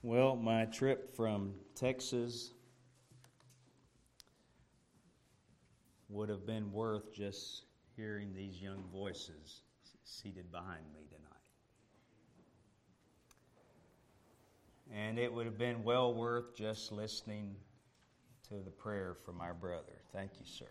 Well, my trip from Texas would have been worth just hearing these young voices seated behind me tonight. And it would have been well worth just listening to the prayer from our brother. Thank you, sir.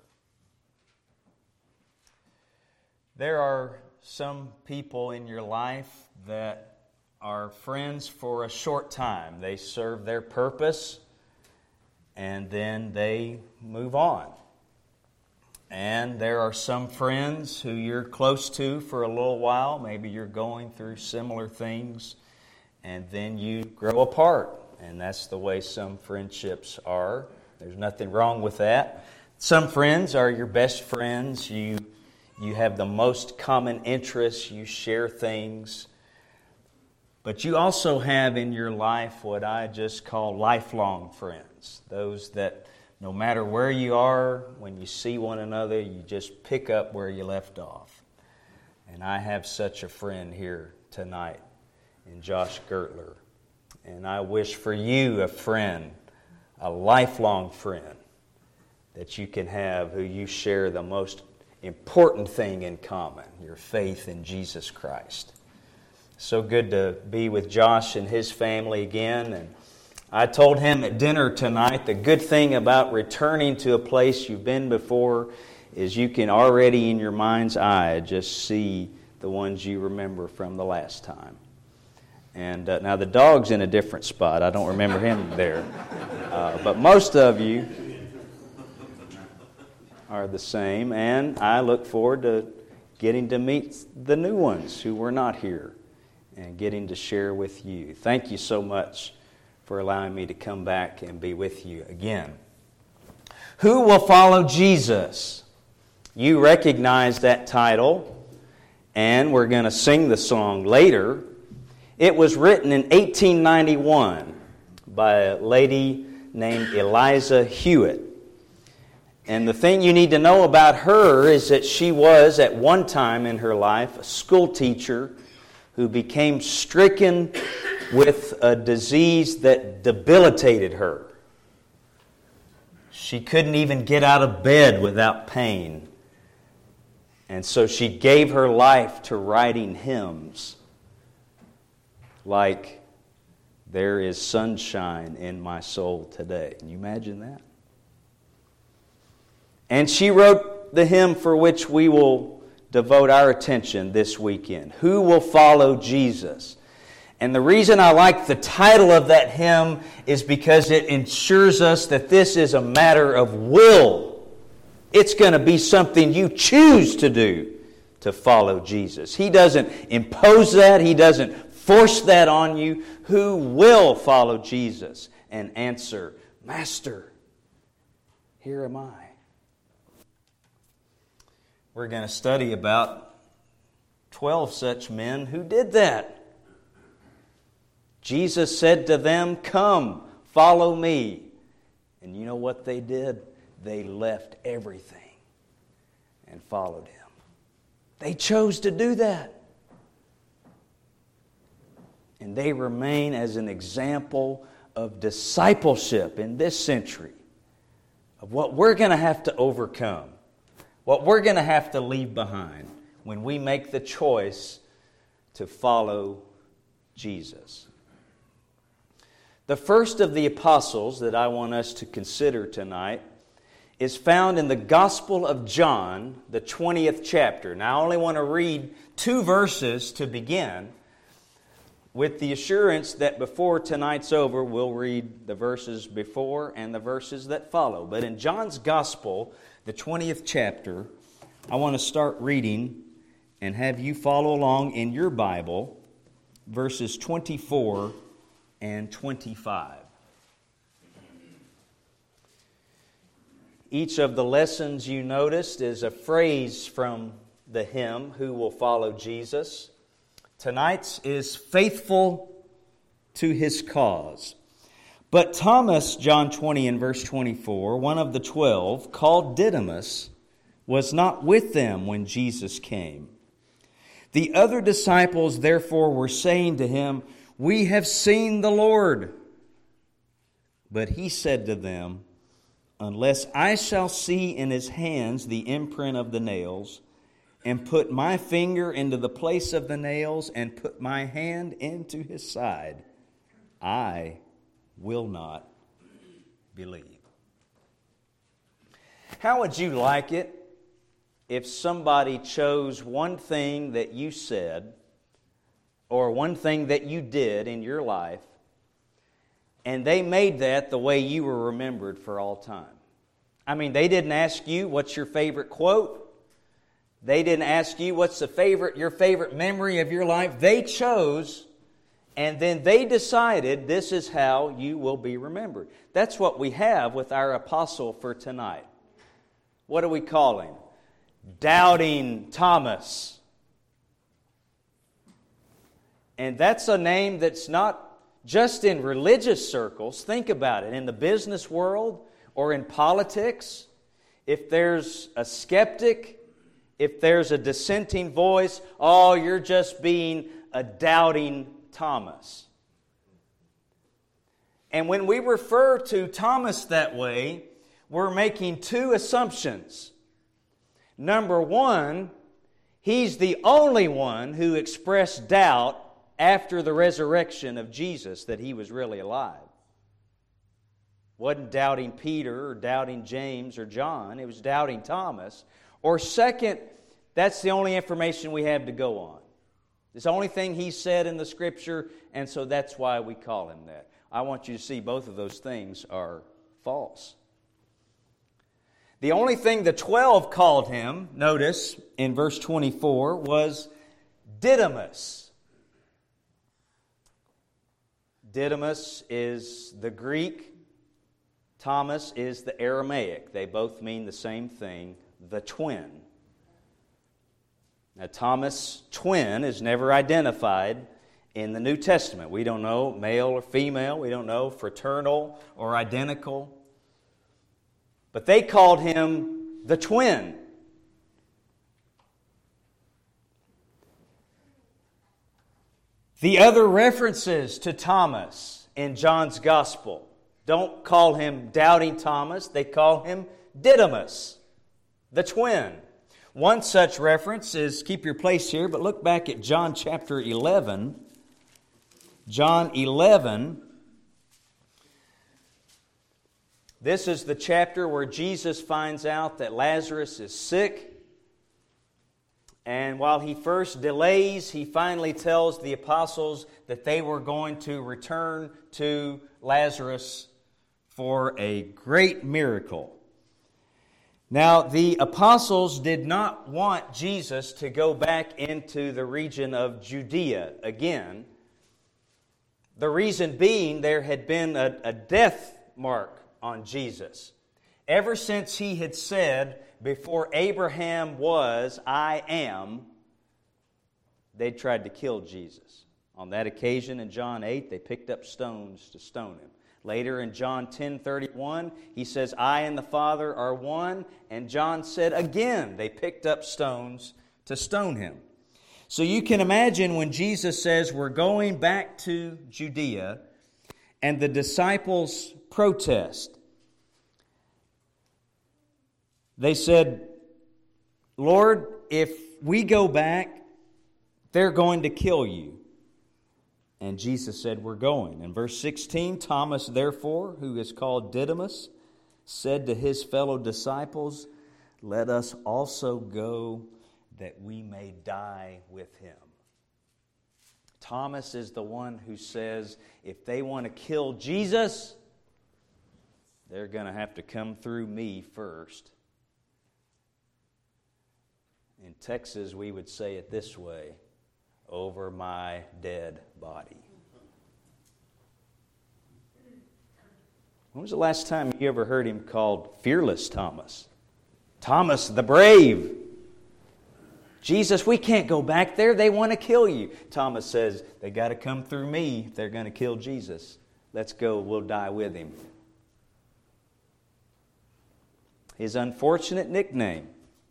There are some people in your life that are friends for a short time. They serve their purpose and then they move on. And there are some friends who you're close to for a little while. Maybe you're going through similar things and then you grow apart. And that's the way some friendships are. There's nothing wrong with that. Some friends are your best friends. You have the most common interests. You share things. But you also have in your life what I just call lifelong friends. Those that no matter where you are, when you see one another, you just pick up where you left off. And I have such a friend here tonight in Josh Gertler. And I wish for you a friend, a lifelong friend, that you can have who you share the most important thing in common, your faith in Jesus Christ. So good to be with Josh and his family again. And I told him at dinner tonight, the good thing about returning to a place you've been before is you can already in your mind's eye just see the ones you remember from the last time. And now the dog's in a different spot. I don't remember him there. But most of you are the same. And I look forward to getting to meet the new ones who were not here and getting to share with you. Thank you so much for allowing me to come back and be with you again. Who will follow Jesus? You recognize that title, and we're going to sing the song later. It was written in 1891 by a lady named Eliza Hewitt. And the thing you need to know about her is that she was, at one time in her life, a school teacher who became stricken with a disease that debilitated her. She couldn't even get out of bed without pain. And so she gave her life to writing hymns like, "There is sunshine in my soul today." Can you imagine that? And she wrote the hymn for which we will devote our attention this weekend. Who will follow Jesus? And the reason I like the title of that hymn is because it ensures us that this is a matter of will. It's going to be something you choose to do to follow Jesus. He doesn't impose that. He doesn't force that on you. Who will follow Jesus and answer, "Master, here am I." We're going to study about 12 such men who did that. Jesus said to them, "Come, follow me." And you know what they did? They left everything and followed Him. They chose to do that. And they remain as an example of discipleship in this century, of what we're going to have to overcome, what we're going to have to leave behind when we make the choice to follow Jesus. The first of the apostles that I want us to consider tonight is found in the Gospel of John, the 20th chapter. Now, I only want to read 2 verses to begin, with the assurance that before tonight's over, we'll read the verses before and the verses that follow. But in John's Gospel, the 20th chapter, I want to start reading and have you follow along in your Bible, verses 24 and 25. Each of the lessons you noticed is a phrase from the hymn, "Who will follow Jesus?" Tonight's is "faithful to His cause." But Thomas, John 20 and verse 24, one of the 12, called Didymus, was not with them when Jesus came. The other disciples therefore were saying to him, "We have seen the Lord." But he said to them, unless I shall see in his hands the imprint of the nails, and put my finger into the place of the nails, and put my hand into his side, I will not believe. How would you like it if somebody chose one thing that you said or one thing that you did in your life, and they made that the way you were remembered for all time? I mean, they didn't ask you what's your favorite quote. They didn't ask you what's your favorite memory of your life. They chose, and then they decided this is how you will be remembered. That's what we have with our apostle for tonight. What do we call him? Doubting Thomas. And that's a name that's not just in religious circles. Think about it. In the business world or in politics, if there's a skeptic, if there's a dissenting voice, oh, you're just being a doubting Thomas. And when we refer to Thomas that way, we're making two assumptions. Number one, he's the only one who expressed doubt after the resurrection of Jesus that he was really alive. Wasn't doubting Peter or doubting James or John. It was doubting Thomas. Or second, that's the only information we have to go on. It's the only thing he said in the Scripture, and so that's why we call him that. I want you to see both of those things are false. The only thing the 12 called him, notice in verse 24, was Didymus. Didymus is the Greek. Thomas is the Aramaic. They both mean the same thing, the twin. Now, Thomas' twin is never identified in the New Testament. We don't know male or female. We don't know fraternal or identical. But they called him the twin. The other references to Thomas in John's Gospel don't call him doubting Thomas. They call him Didymus, the twin. One such reference is, keep your place here, but look back at John chapter 11. John 11. This is the chapter where Jesus finds out that Lazarus is sick. And while he first delays, he finally tells the apostles that they were going to return to Lazarus for a great miracle. Now, the apostles did not want Jesus to go back into the region of Judea again. The reason being there had been a death mark on Jesus. Ever since he had said, before Abraham was, I am, they tried to kill Jesus. On that occasion in John 8, they picked up stones to stone him. Later in John 10:31, he says, I and the Father are one. And John said again, they picked up stones to stone him. So you can imagine when Jesus says, we're going back to Judea, and the disciples protest. They said, Lord, if we go back, they're going to kill you. And Jesus said, we're going. In verse 16, Thomas, therefore, who is called Didymus, said to his fellow disciples, let us also go that we may die with him. Thomas is the one who says, if they want to kill Jesus, they're going to have to come through me first. In Texas, we would say it this way, over my dead body. When was the last time you ever heard him called Fearless Thomas? Thomas the Brave. Jesus, we can't go back there. They want to kill you. Thomas says, they got to come through me if they're going to kill Jesus. Let's go. We'll die with him. His unfortunate nickname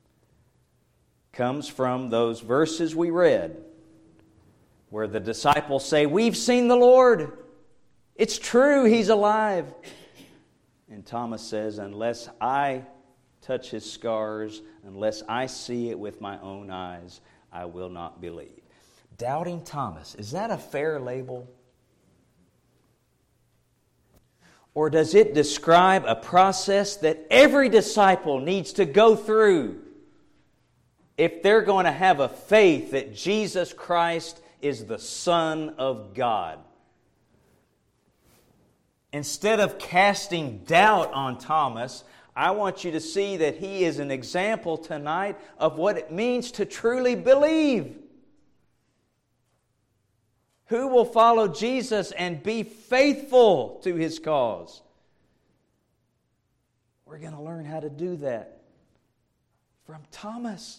comes from those verses we read where the disciples say, we've seen the Lord. It's true, He's alive. And Thomas says, unless I touch his scars, unless I see it with my own eyes, I will not believe. Doubting Thomas, is that a fair label? Or does it describe a process that every disciple needs to go through if they're going to have a faith that Jesus Christ is the Son of God? Instead of casting doubt on Thomas, I want you to see that he is an example tonight of what it means to truly believe. Who will follow Jesus and be faithful to His cause? We're going to learn how to do that from Thomas.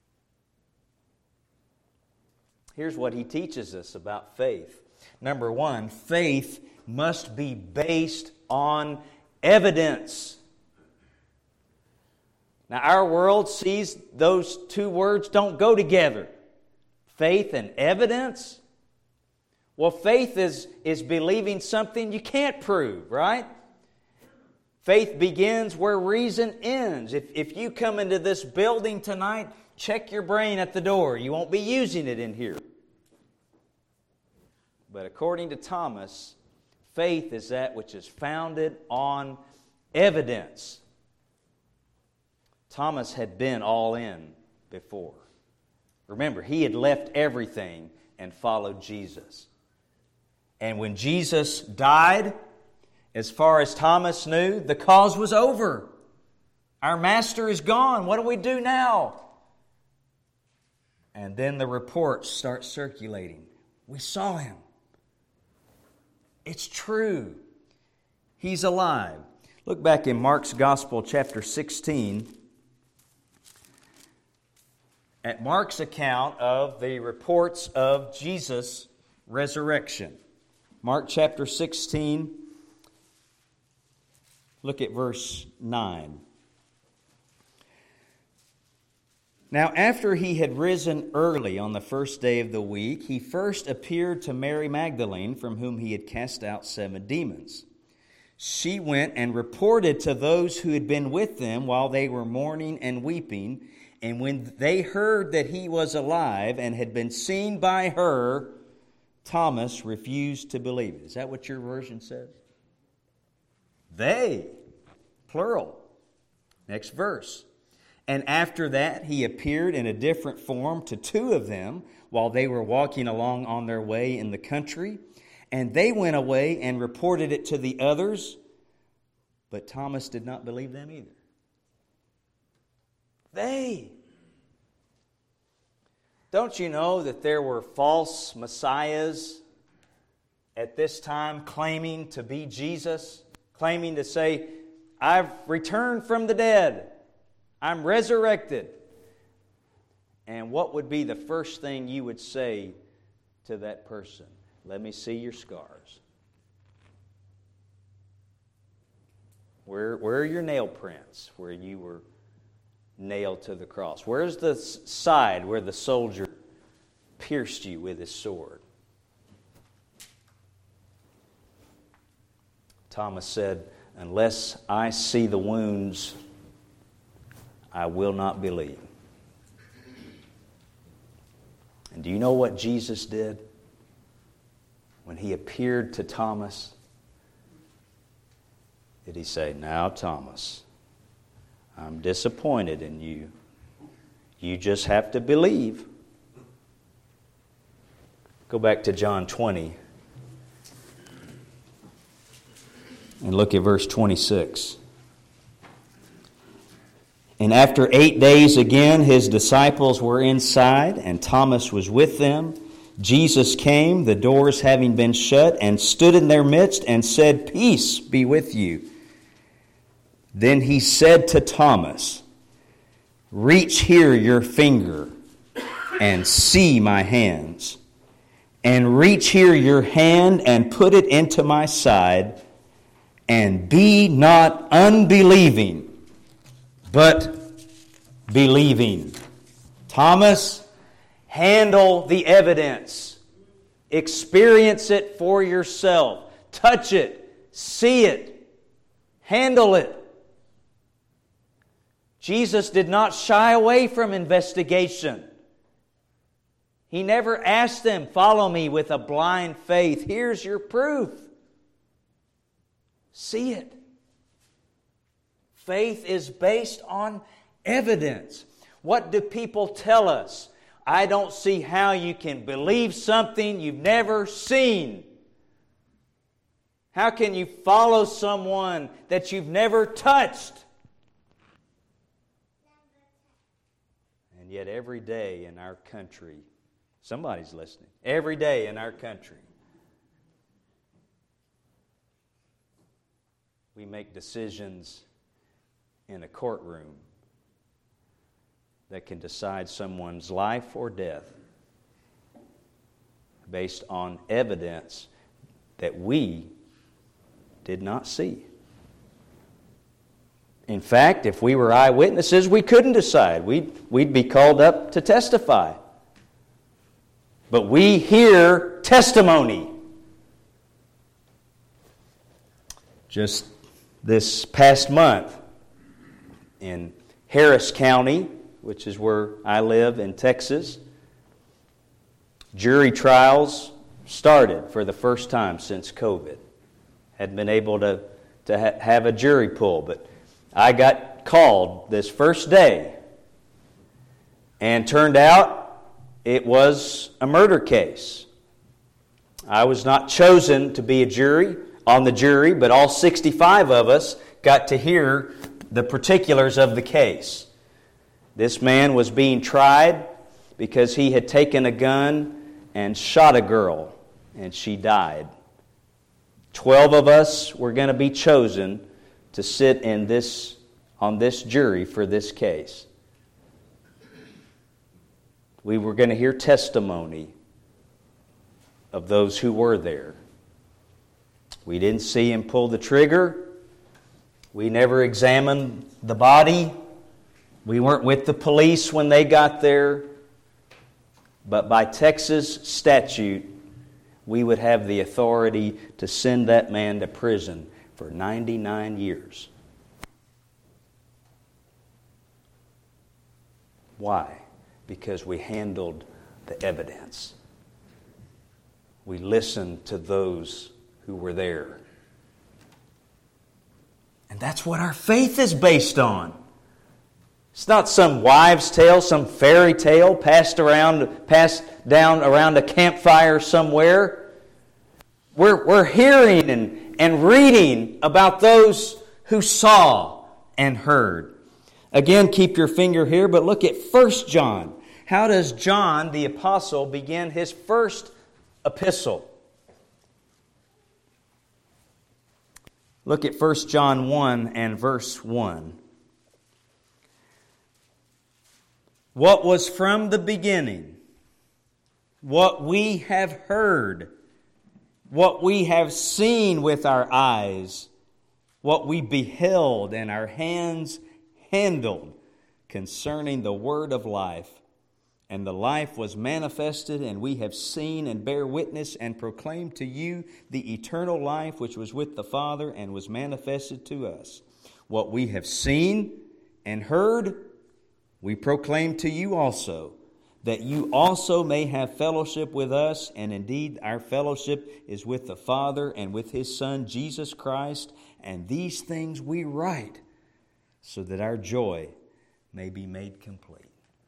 Here's what he teaches us about faith. Number one, faith must be based on evidence. Now, our world sees those two words don't go together. Faith and evidence. Well, faith is believing something you can't prove, right? Faith begins where reason ends. If you come into this building tonight, check your brain at the door. You won't be using it in here. But according to Thomas, faith is that which is founded on evidence. Thomas had been all in before. Remember, he had left everything and followed Jesus. And when Jesus died, as far as Thomas knew, the cause was over. Our master is gone. What do we do now? And then the reports start circulating. We saw him. It's true. He's alive. Look back in Mark's Gospel, chapter 16. At Mark's account of the reports of Jesus' resurrection. Mark chapter 16, look at verse 9. Now, after he had risen early on the first day of the week, he first appeared to Mary Magdalene, from whom he had cast out 7 demons. She went and reported to those who had been with them while they were mourning and weeping. And when they heard that he was alive and had been seen by her, Thomas refused to believe it. Is that what your version says? They, plural. Next verse. And after that, he appeared in a different form to 2 of them while they were walking along on their way in the country. And they went away and reported it to the others. But Thomas did not believe them either. They. Don't you know that there were false messiahs at this time claiming to be Jesus? Claiming to say, I've returned from the dead. I'm resurrected. And what would be the first thing you would say to that person? Let me see your scars. Where are your nail prints where you were nailed to the cross? Where's the side where the soldier pierced you with his sword? Thomas said, unless I see the wounds, I will not believe. And do you know what Jesus did? When he appeared to Thomas, did he say, now Thomas, I'm disappointed in you. You just have to believe. Go back to John 20 and look at verse 26. And after 8 days again, his disciples were inside, and Thomas was with them. Jesus came, the doors having been shut, and stood in their midst and said, Peace be with you. Then he said to Thomas, Reach here your finger and see my hands, and reach here your hand and put it into my side, and be not unbelieving, but believing. Thomas, handle the evidence. Experience it for yourself. Touch it. See it. Handle it. Jesus did not shy away from investigation. He never asked them, follow me with a blind faith. Here's your proof. See it. Faith is based on evidence. What do people tell us? I don't see how you can believe something you've never seen. How can you follow someone that you've never touched? And yet every day in our country, somebody's listening, every day in our country, we make decisions in a courtroom that can decide someone's life or death based on evidence that we did not see. In fact, if we were eyewitnesses, we couldn't decide. We'd be called up to testify. But we hear testimony. Just this past month in Harris County, which is where I live in Texas, jury trials started for the first time since COVID. Hadn't been able to have a jury pool, but I got called this first day, and turned out it was a murder case. I was not chosen to be on the jury, but all 65 of us got to hear the particulars of the case. This man was being tried because he had taken a gun and shot a girl, and she died. 12 of us were going to be chosen to sit on this jury for this case. We were going to hear testimony of those who were there. We didn't see him pull the trigger. We never examined the body. We weren't with the police when they got there. But by Texas statute, we would have the authority to send that man to prison for 99 years. Why? Because we handled the evidence. We listened to those who were there. And that's what our faith is based on. It's not some wives' tale, some fairy tale passed down around a campfire somewhere. We're hearing and reading about those who saw and heard. Again, keep your finger here, but look at 1 John. How does John the Apostle begin his first epistle? Look at 1 John 1 and verse 1. What was from the beginning, what we have heard, what we have seen with our eyes, what we beheld and our hands handled concerning the word of life. And the life was manifested, and we have seen and bear witness and proclaim to you the eternal life which was with the Father and was manifested to us. What we have seen and heard, we proclaim to you also, that you also may have fellowship with us, and indeed our fellowship is with the Father and with His Son, Jesus Christ, and these things we write, so that our joy may be made complete.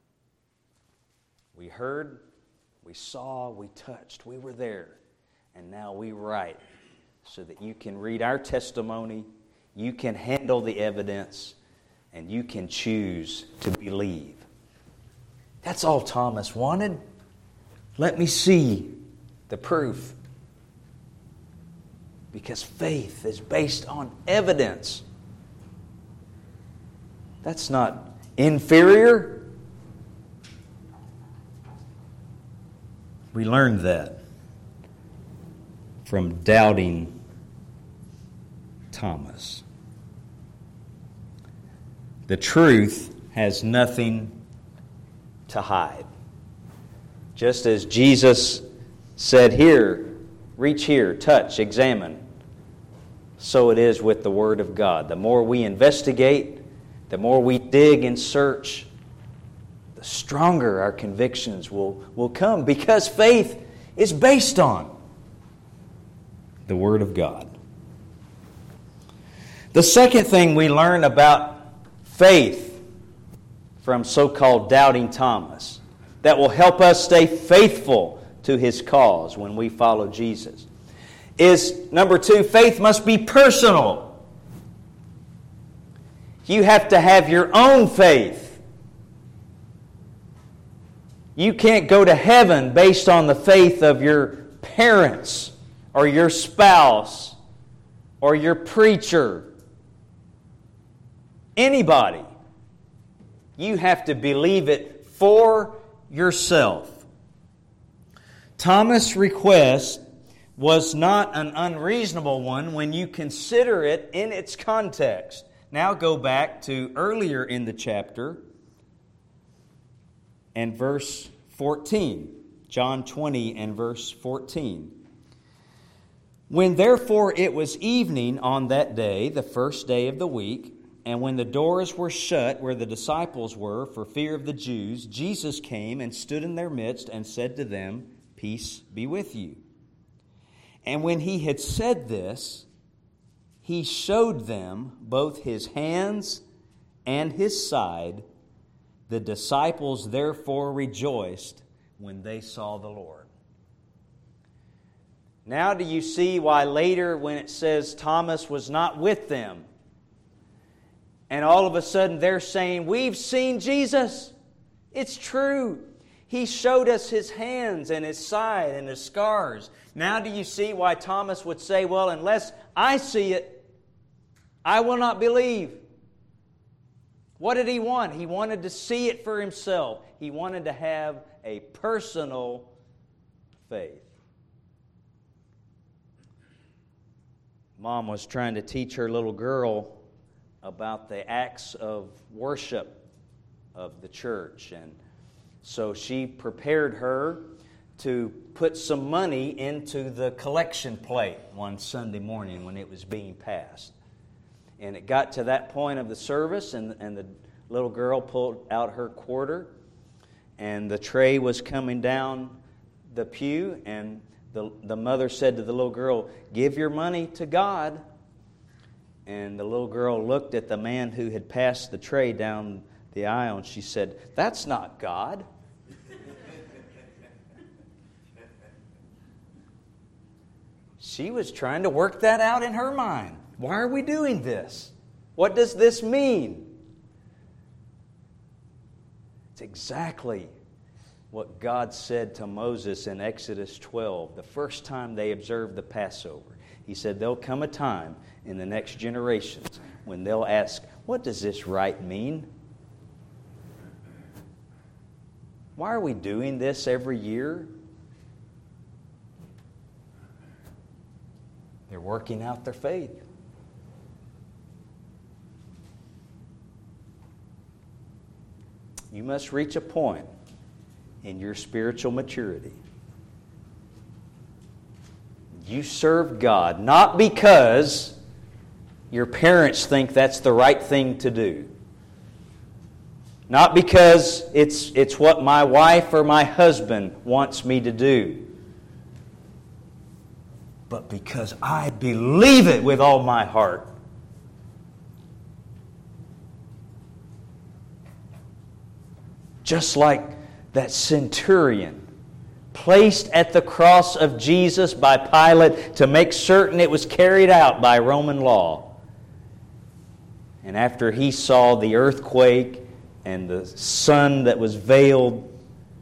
We heard, we saw, we touched, we were there, and now we write, so that you can read our testimony, you can handle the evidence, and you can choose to believe. That's all Thomas wanted. Let me see the proof. Because faith is based on evidence. That's not inferior. We learned that from doubting Thomas. The truth has nothing to hide. Just as Jesus said here, reach here, touch, examine. so it is with the Word of God. The more we investigate, the more we dig and search, the stronger our convictions will come, because faith is based on the Word of God. The second thing we learn about faith from so-called Doubting Thomas that will help us stay faithful to his cause when we follow Jesus is, number 2, faith must be personal. You have to have your own faith. You can't go to heaven based on the faith of your parents or your spouse or your preacher. Anybody. You have to believe it for yourself. Thomas' request was not an unreasonable one when you consider it in its context. Now go back to earlier in the chapter and verse 14. John 20 and verse 14. When therefore it was evening on that day, the first day of the week, and when the doors were shut where the disciples were for fear of the Jews, Jesus came and stood in their midst and said to them, Peace be with you. And when he had said this, he showed them both his hands and his side. The disciples therefore rejoiced when they saw the Lord. Now do you see why later when it says Thomas was not with them, and all of a sudden they're saying, we've seen Jesus. It's true. He showed us his hands and his side and his scars. Now do you see why Thomas would say, well, unless I see it, I will not believe. What did he want? He wanted to see it for himself. He wanted to have a personal faith. Mom was trying to teach her little girl about the acts of worship of the church, and so she prepared her to put some money into the collection plate one Sunday morning when it was being passed. And it got to that point of the service, and the little girl pulled out her quarter, and the tray was coming down the pew, and the mother said to the little girl, give your money to God. And the little girl looked at the man who had passed the tray down the aisle, and she said, that's not God. She was trying to work that out in her mind. Why are we doing this? What does this mean? It's exactly what God said to Moses in Exodus 12, the first time they observed the Passover. He said, there'll come a time in the next generations when they'll ask, what does this rite mean? Why are we doing this every year? They're working out their faith. You must reach a point in your spiritual maturity. You serve God not because your parents think that's the right thing to do. Not because it's what my wife or my husband wants me to do. But because I believe it with all my heart. Just like that centurion placed at the cross of Jesus by Pilate to make certain it was carried out by Roman law. And after he saw the earthquake and the sun that was veiled,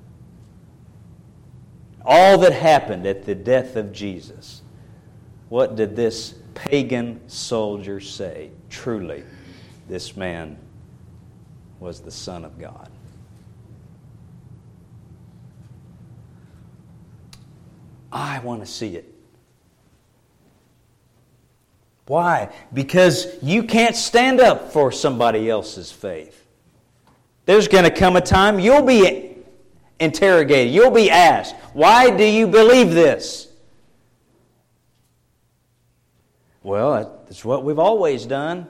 all that happened at the death of Jesus, what did this pagan soldier say? Truly, this man was the Son of God. I want to see it. Why? Because you can't stand up for somebody else's faith. There's going to come a time you'll be interrogated. You'll be asked, why do you believe this? Well, that's what we've always done.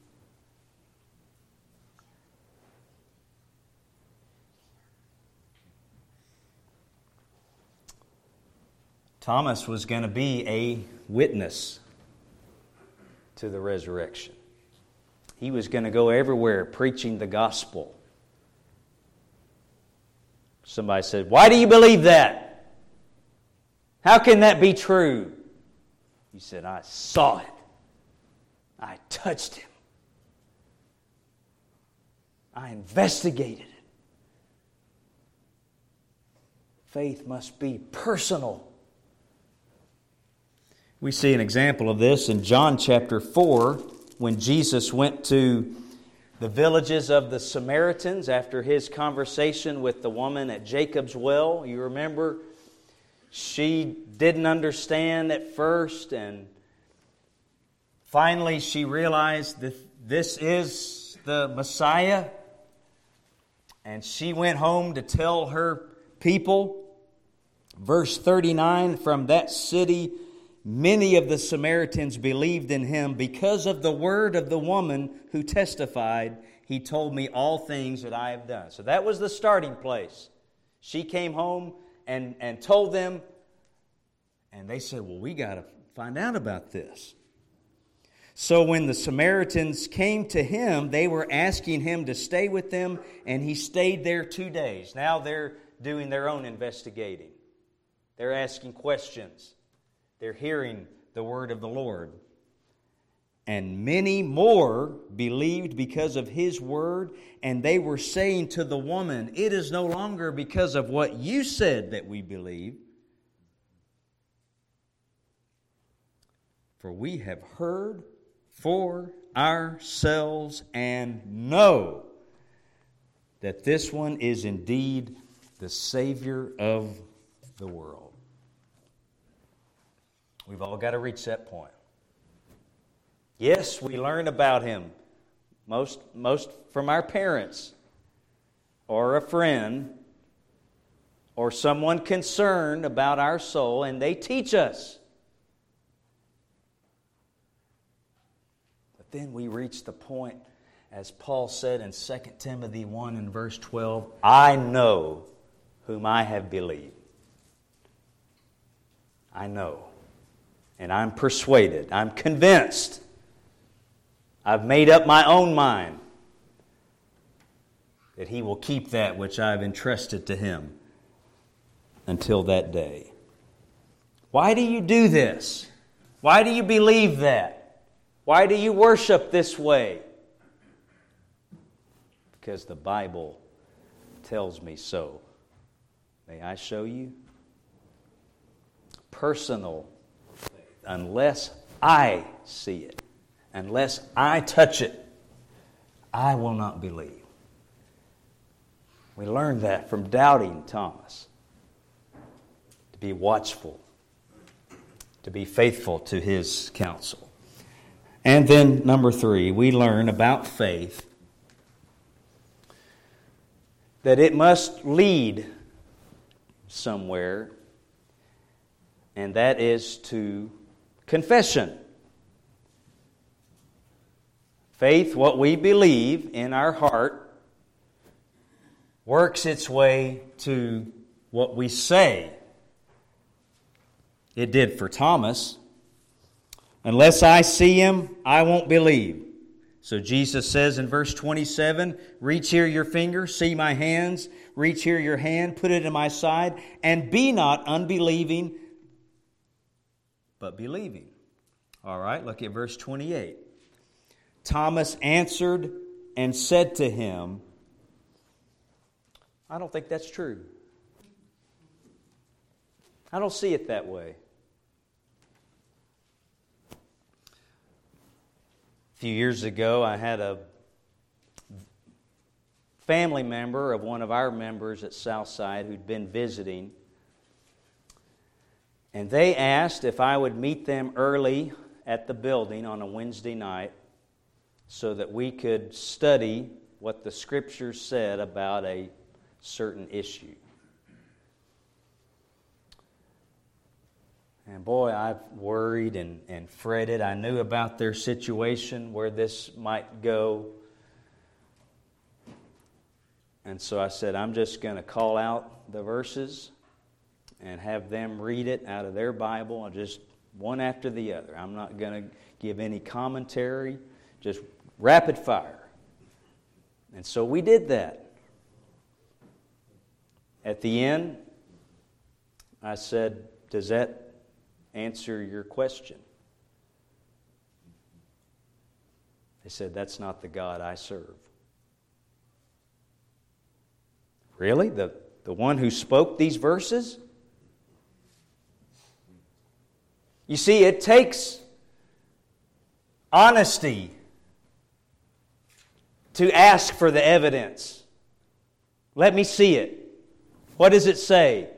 Thomas was going to be a witness to the resurrection. He was going to go everywhere preaching the gospel. Somebody said, "Why do you believe that? How can that be true?" He said, "I saw it. I touched Him. I investigated it." Faith must be personal. We see an example of this in John chapter 4 when Jesus went to the villages of the Samaritans after His conversation with the woman at Jacob's well. You remember, she didn't understand at first, and finally she realized that this is the Messiah, and she went home to tell her people. Verse 39, from that city many of the Samaritans believed in Him because of the word of the woman who testified, "He told me all things that I have done." So that was the starting place. She came home and told them, and they said, "Well, we got to find out about this." So when the Samaritans came to Him, they were asking Him to stay with them, and He stayed there 2 days. Now they're doing their own investigating. They're asking questions. They're hearing the word of the Lord. And many more believed because of His word, and they were saying to the woman, "It is no longer because of what you said that we believe, for we have heard for ourselves and know that this one is indeed the Savior of the world." We've all got to reach that point. Yes, we learn about Him, most from our parents or a friend or someone concerned about our soul, and they teach us. But then we reach the point, as Paul said in 2 Timothy 1 and verse 12, "I know whom I have believed." I know. And I'm persuaded, I'm convinced, I've made up my own mind that He will keep that which I've entrusted to Him until that day. Why do you do this? Why do you believe that? Why do you worship this way? Because the Bible tells me so. May I show you? Personal. Unless I see it, unless I touch it, I will not believe. We learned that from doubting Thomas. To be watchful, to be faithful to his counsel. And then, number 3, we learn about faith that it must lead somewhere, and that is to confession. Faith, what we believe in our heart, works its way to what we say. It did for Thomas. Unless I see Him, I won't believe. So Jesus says in verse 27, "Reach here your finger, see my hands. Reach here your hand, put it in my side. And be not unbelieving, but believing." All right, look at verse 28. Thomas answered and said to Him, "I don't think that's true. I don't see it that way." A few years ago, I had a family member of one of our members at Southside who'd been visiting. And they asked if I would meet them early at the building on a Wednesday night so that we could study what the Scriptures said about a certain issue. And boy, I've worried and fretted. I knew about their situation, where this might go. And so I said, I'm just going to call out the verses and have them read it out of their Bible, just one after the other. I'm not going to give any commentary, just rapid fire. And so we did that. At the end, I said, does that answer your question? They said, that's not the God I serve. Really? The one who spoke these verses? You see, it takes honesty to ask for the evidence. Let me see it. What does it say?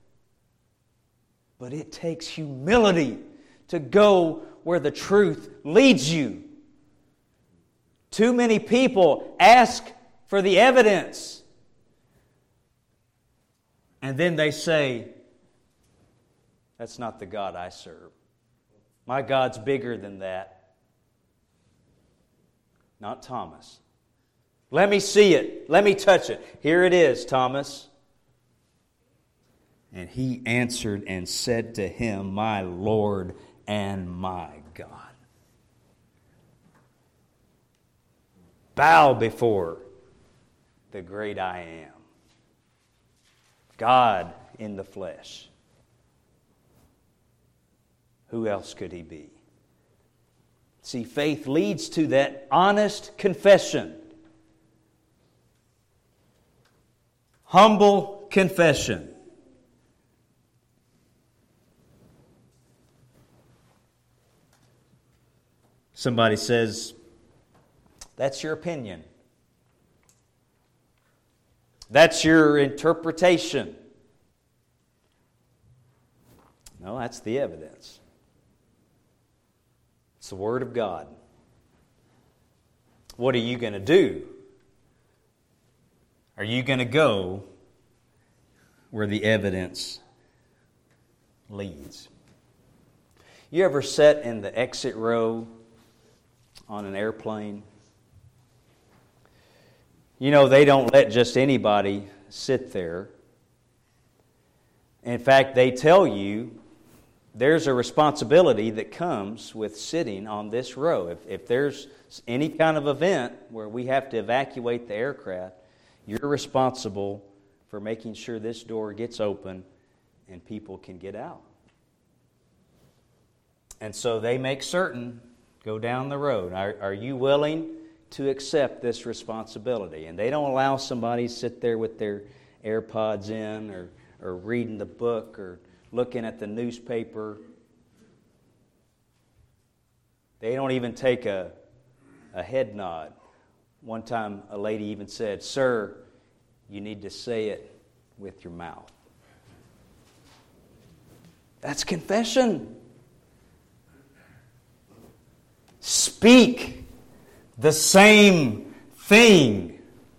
But it takes humility to go where the truth leads you. Too many people ask for the evidence, and then they say, that's not the God I serve. My God's bigger than that. Not Thomas. Let me see it. Let me touch it. Here it is, Thomas. And he answered and said to him, my Lord and my God. Bow before the great I am. God in the flesh. Who else could He be? See, faith leads to that honest confession. Humble confession. Somebody says, that's your opinion. That's your interpretation. No, that's the evidence. It's the Word of God. What are you going to do? Are you going to go where the evidence leads? You ever sat in the exit row on an airplane? You know, they don't let just anybody sit there. In fact, they tell you there's a responsibility that comes with sitting on this row. If there's any kind of event where we have to evacuate the aircraft, you're responsible for making sure this door gets open and people can get out. And so they make certain, go down the road. Are you willing to accept this responsibility? And they don't allow somebody to sit there with their AirPods in or reading the book or looking at the newspaper. They don't even take a head nod. One time a lady even said, "Sir, you need to say it with your mouth." That's confession. Speak the same thing.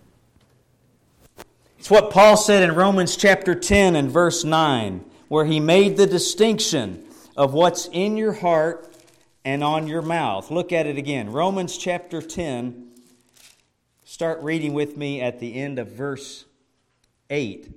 It's what Paul said in Romans chapter 10 and verse 9, where he made the distinction of what's in your heart and on your mouth. Look at it again. Romans chapter 10. Start reading with me at the end of verse 8.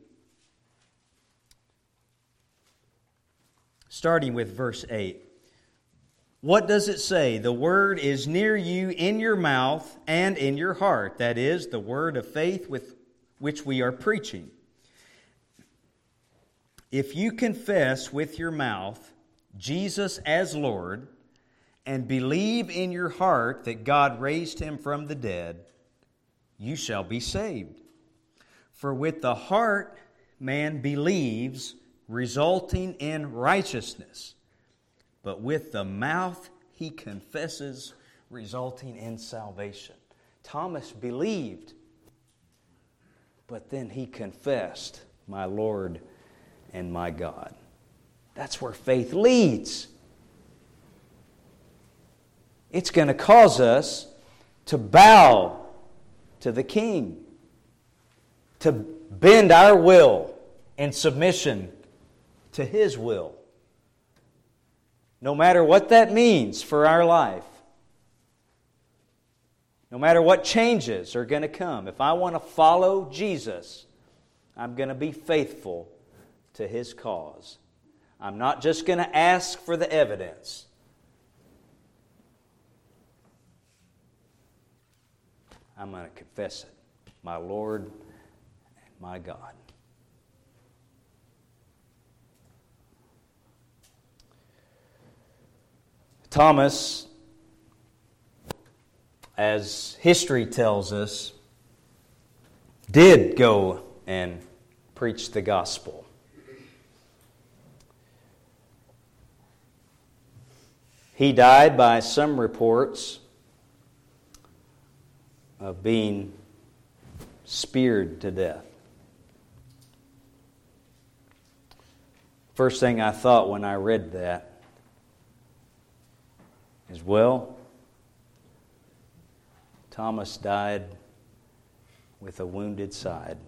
Starting with verse 8. What does it say? The word is near you in your mouth and in your heart. That is, the word of faith with which we are preaching. If you confess with your mouth Jesus as Lord and believe in your heart that God raised him from the dead, you shall be saved. For with the heart man believes, resulting in righteousness, but with the mouth he confesses, resulting in salvation. Thomas believed, but then he confessed, my Lord and my God. That's where faith leads. It's going to cause us to bow to the King, to bend our will in submission to His will. No matter what that means for our life, no matter what changes are going to come, if I want to follow Jesus, I'm going to be faithful to His cause. I'm not just going to ask for the evidence. I'm going to confess it. My Lord and my God. Thomas, as history tells us, did go and preach the gospel. He died, by some reports, of being speared to death. First thing I thought when I read that is, well, Thomas died with a wounded side,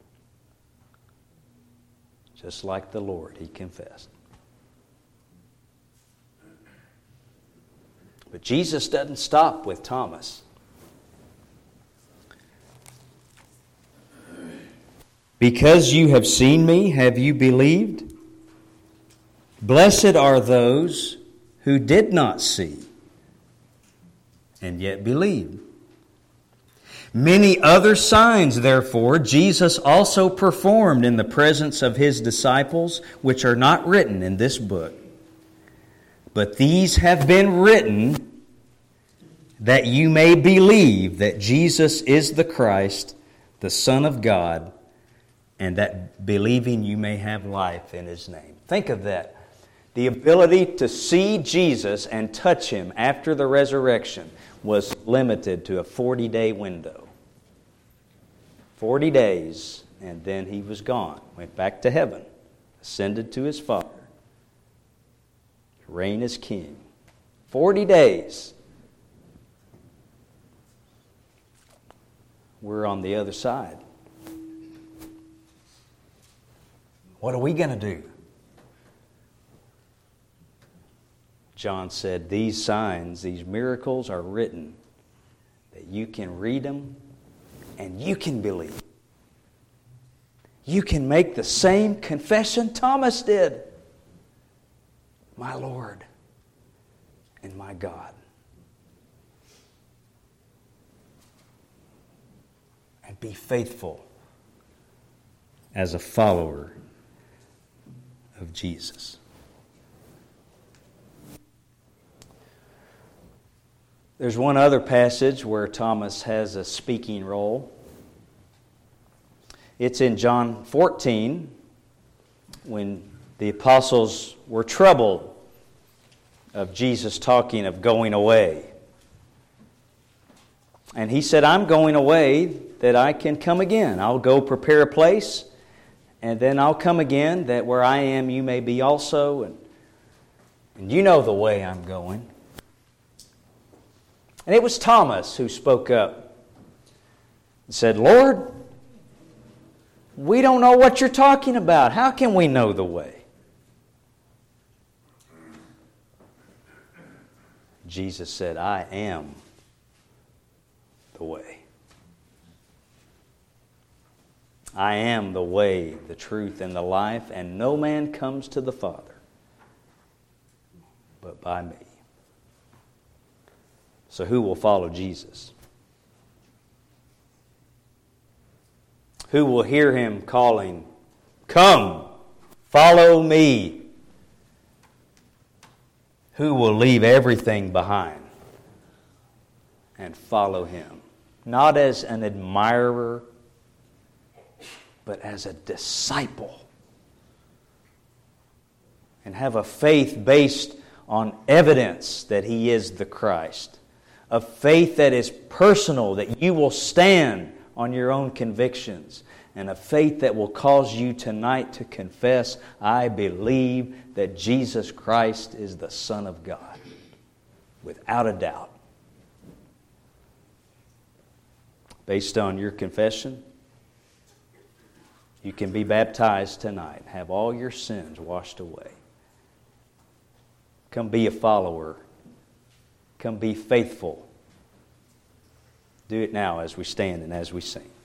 just like the Lord, he confessed. But Jesus doesn't stop with Thomas. Because you have seen me, have you believed? Blessed are those who did not see and yet believed. Many other signs, therefore, Jesus also performed in the presence of His disciples, which are not written in this book. But these have been written that you may believe that Jesus is the Christ, the Son of God, and that believing you may have life in His name. Think of that. The ability to see Jesus and touch Him after the resurrection was limited to a 40-day window. 40 days, and then He was gone. Went back to heaven. Ascended to His Father. Reign as King. 40 days. We're on the other side. What are we going to do? John said, these signs, these miracles are written that you can read them and you can believe. You can make the same confession Thomas did. My Lord and my God. And be faithful as a follower of Jesus. There's one other passage where Thomas has a speaking role. It's in John 14, when the apostles were troubled of Jesus talking of going away. And He said, I'm going away that I can come again. I'll go prepare a place, and then I'll come again, that where I am you may be also. And you know the way I'm going. And it was Thomas who spoke up and said, Lord, we don't know what you're talking about. How can we know the way? Jesus said, I am the way. I am the way, the truth, and the life, and no man comes to the Father but by me. So who will follow Jesus? Who will hear Him calling, come, follow me? Who will leave everything behind and follow Him? Not as an admirer, but as a disciple. And have a faith based on evidence that He is the Christ. A faith that is personal, that you will stand on your own convictions. And a faith that will cause you tonight to confess, I believe that Jesus Christ is the Son of God. Without a doubt. Based on your confession, you can be baptized tonight. Have all your sins washed away. Come be a follower. Come be faithful. Do it now as we stand and as we sing.